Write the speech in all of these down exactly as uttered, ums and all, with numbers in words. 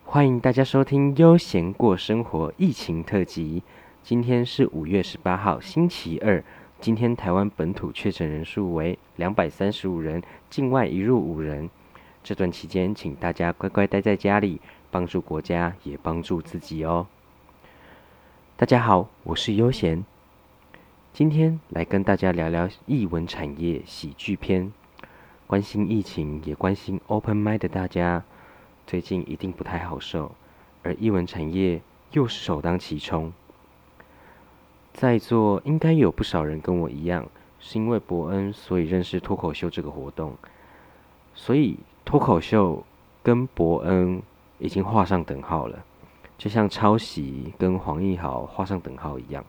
欢迎大家收听悠闲过生活疫情特辑。今天是五月十八号，星期二。今天台湾本土确诊人数为两百三十五人，境外移入五人。这段期间，请大家乖乖待在家里，帮助国家，也帮助自己哦。大家好，我是悠闲，今天来跟大家聊聊艺文产业喜剧篇。关心疫情，也关心 Open M I 的大家，最近一定不太好受，而艺文产业又是首当其冲。在座应该有不少人跟我一样，是因为伯恩所以认识脱口秀这个活动，所以脱口秀跟伯恩已经画上等号了，就像抄袭跟黄义豪画上等号一样。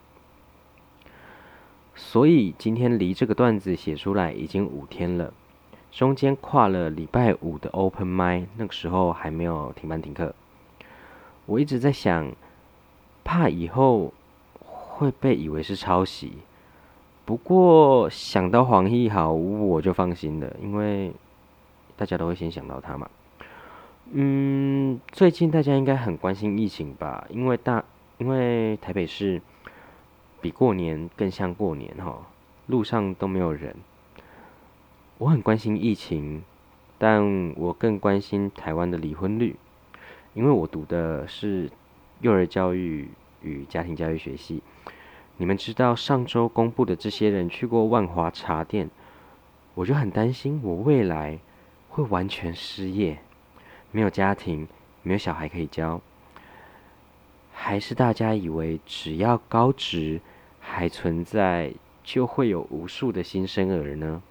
所以今天离这个段子写出来已经五天了。中间跨了礼拜五的 Open M I， 那个时候还没有停班停课。我一直在想，怕以后会被以为是抄袭。不过想到黄义豪，我就放心了，因为大家都会先想到他嘛。嗯，最近大家应该很关心疫情吧？因为大，因为台北市比过年更像过年哈，路上都没有人。我很关心疫情，但我更关心台湾的离婚率，因为我读的是幼儿教育与家庭教育学系。你们知道上周公布的这些人去过万华茶店，我就很担心我未来会完全失业，没有家庭，没有小孩可以教。还是大家以为只要高职还存在，就会有无数的新生儿呢？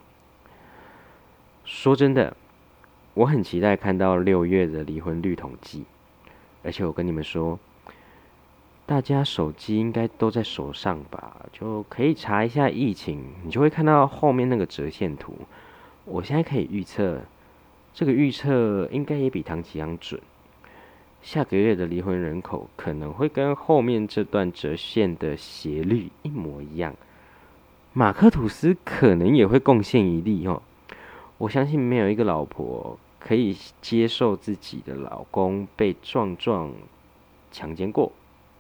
说真的，我很期待看到六月的离婚率统计，而且我跟你们说，大家手机应该都在手上吧，就可以查一下疫情，你就会看到后面那个折线图。我现在可以预测，这个预测应该也比唐启阳准。下个月的离婚人口可能会跟后面这段折线的斜率一模一样，马克吐斯可能也会贡献一例哦。我相信没有一个老婆可以接受自己的老公被壮壮强奸过。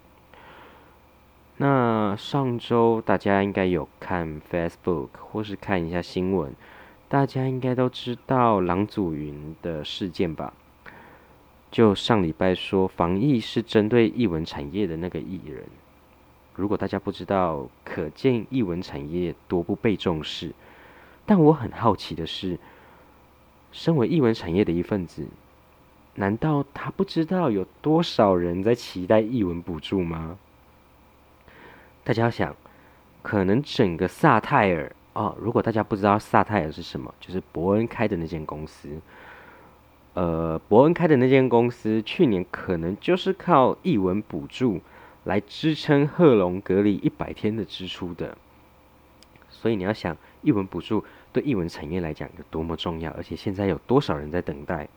那上周大家应该有看 Facebook 或是看一下新闻，大家应该都知道郎祖筠的事件吧？就上礼拜说防疫是针对艺文产业的那个艺人，如果大家不知道，可见艺文产业多不被重视。但我很好奇的是，身为艺文产业的一份子，难道他不知道有多少人在期待艺文补助吗？大家要想，可能整个萨泰尔哦，如果大家不知道萨泰尔是什么，就是伯恩开的那间公司。呃，伯恩开的那间公司去年可能就是靠艺文补助来支撑贺龙隔离一百天的支出的。所以你要想，艺文补助对艺文产业来讲有多么重要，而且现在有多少人在等待。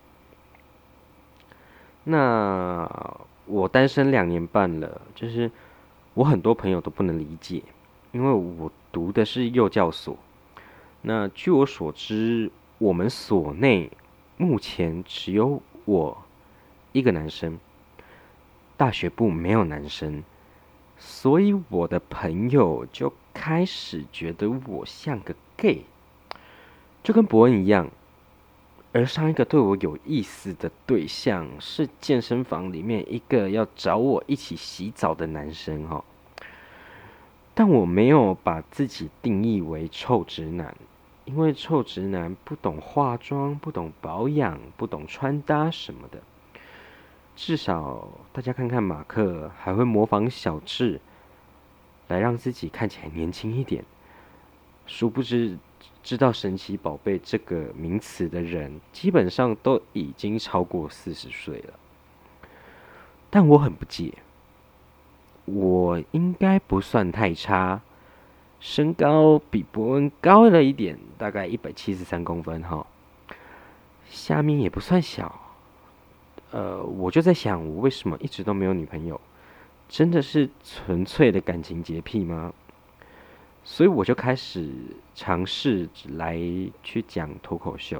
那我单身两年半了，就是我很多朋友都不能理解，因为我读的是幼教所。那据我所知，我们所内目前只有我一个男生，大学部没有男生，所以我的朋友就开始觉得我像个 gay，就跟伯恩一样。而上一个对我有意思的对象是健身房里面一个要找我一起洗澡的男生哈，但我没有把自己定义为臭直男，因为臭直男不懂化妆、不懂保养、不懂穿搭什么的。至少大家看看马克，还会模仿小智，来让自己看起来年轻一点。殊不知，知道神奇宝贝这个名词的人，基本上都已经超过四十岁了。但我很不解，我应该不算太差，身高比伯恩高了一点，大概一百七十三公分哈，下面也不算小。呃，我就在想，我为什么一直都没有女朋友？真的是纯粹的感情洁癖吗？所以我就开始尝试来去讲脱口秀。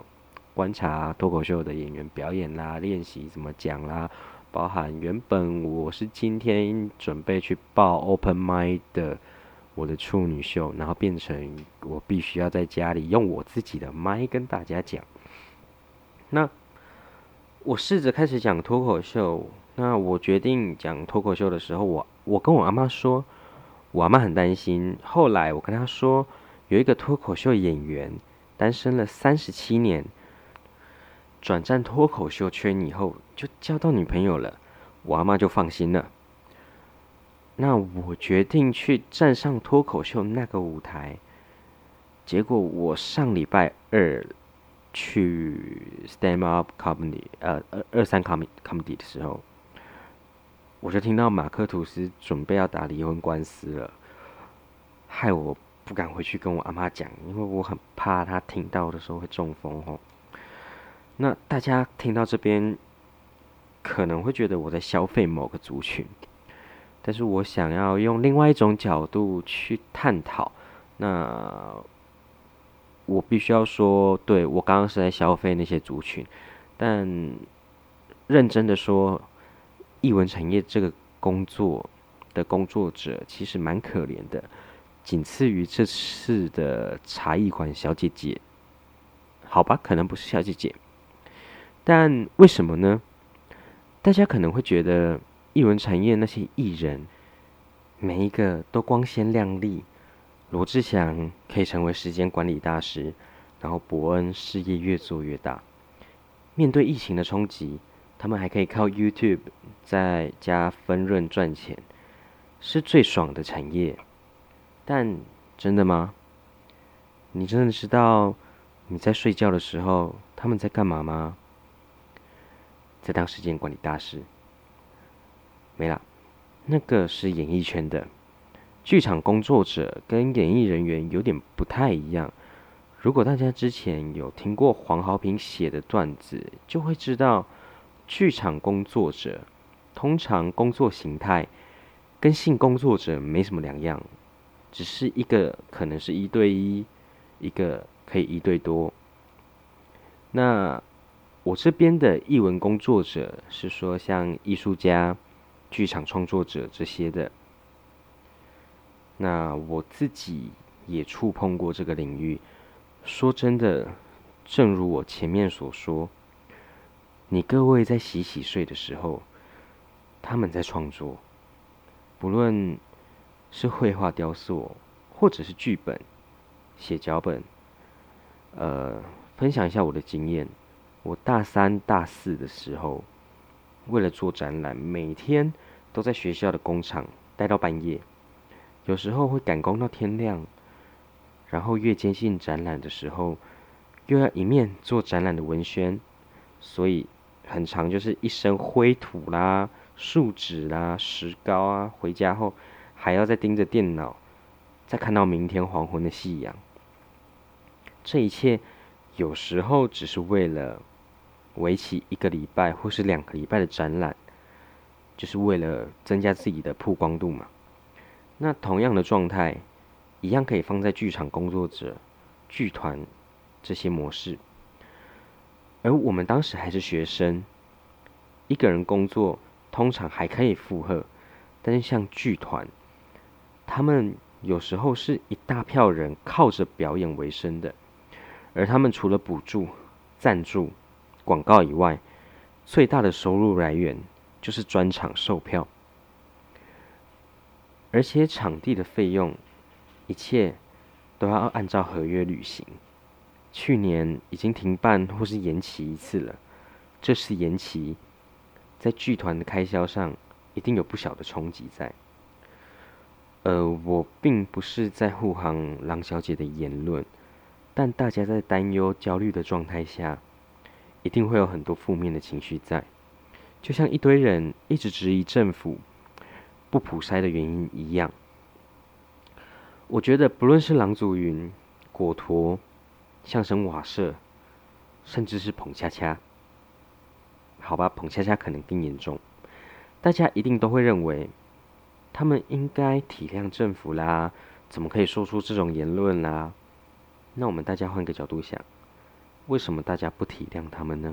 观察脱口秀的演员表演啦，练习怎么讲啦，包含原本我是今天准备去报 open mic 的我的处女秀，然后变成我必须要在家里用我自己的麦跟大家讲。那我试着开始讲脱口秀，那我决定讲脱口秀的时候，我我跟我阿妈说，我阿妈很担心。后来我跟她说，有一个脱口秀演员单身了三十七年，转战脱口秀圈以后就交到女朋友了，我阿妈就放心了。那我决定去站上脱口秀那个舞台，结果我上礼拜二去 stand up comedy，呃，二二三 comedy comedy 的时候，我就听到马克吐斯准备要打离婚官司了，害我不敢回去跟我阿妈讲，因为我很怕她听到的时候会中风吼。那大家听到这边可能会觉得我在消费某个族群，但是我想要用另外一种角度去探讨。那我必须要说，对，我刚刚是在消费那些族群，但认真的说，艺文产业这个工作的工作者其实蛮可怜的，仅次于这次的茶艺馆小姐姐。好吧，可能不是小姐姐，但为什么呢？大家可能会觉得艺文产业那些艺人，每一个都光鲜亮丽。罗志祥可以成为时间管理大师，然后伯恩事业越做越大。面对疫情的冲击，他们还可以靠 YouTube 在家分润赚钱，是最爽的产业。但真的吗？你真的知道你在睡觉的时候他们在干嘛吗？在当时间管理大师。没啦，那个是演艺圈的。剧场工作者跟演艺人员有点不太一样。如果大家之前有听过黄豪平写的段子，就会知道，剧场工作者通常工作形态跟性工作者没什么两样，只是一个可能是一对一，一个可以一对多。那我这边的艺文工作者是说像艺术家、剧场创作者这些的。那我自己也触碰过这个领域。说真的，正如我前面所说，你各位在洗洗睡的时候，他们在创作，不论是绘画、雕塑，或者是剧本、写脚本。呃，分享一下我的经验。我大三、大四的时候，为了做展览，每天都在学校的工厂待到半夜。有时候会赶工到天亮，然后越接近展览的时候，又要一面做展览的文宣，所以很常就是一身灰土啦、树脂啦、石膏啊，回家后还要再盯着电脑，再看到明天黄昏的夕阳。这一切有时候只是为了为期一个礼拜或是两个礼拜的展览，就是为了增加自己的曝光度嘛。那同样的状态，一样可以放在剧场工作者、剧团这些模式。而我们当时还是学生，一个人工作通常还可以负荷，但是像剧团，他们有时候是一大票人靠着表演为生的，而他们除了补助、赞助、广告以外，最大的收入来源就是专场售票。而且场地的费用，一切都要按照合约履行。去年已经停办或是延期一次了，这次延期，在剧团的开销上一定有不小的冲击在。呃，我并不是在护航郎小姐的言论，但大家在担忧、焦虑的状态下，一定会有很多负面的情绪在。就像一堆人一直质疑政府不普筛的原因一样。我觉得不论是郎祖筠、果陀、相声瓦舍，甚至是彭恰恰，好吧，彭恰恰可能更严重，大家一定都会认为，他们应该体谅政府啦，怎么可以说出这种言论啦？那我们大家换个角度想， 为什么大家不体谅他们呢？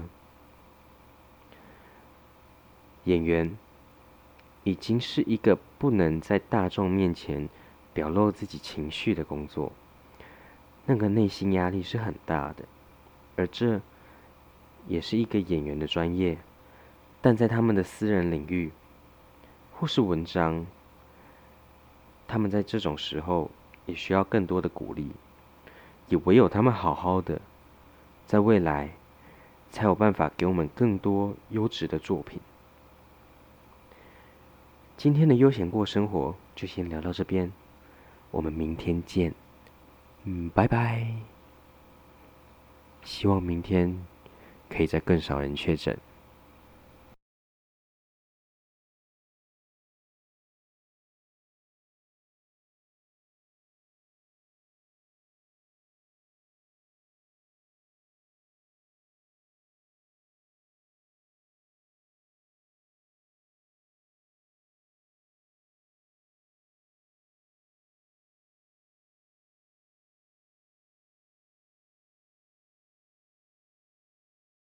演员已经是一个不能在大众面前表露自己情绪的工作，那个内心压力是很大的，而这也是一个演员的专业。但在他们的私人领域或是文章，他们在这种时候也需要更多的鼓励，也唯有他们好好的，在未来才有办法给我们更多优质的作品。今天的悠闲过生活就先聊到这边，我们明天见，嗯，拜拜。希望明天可以再更少人确诊。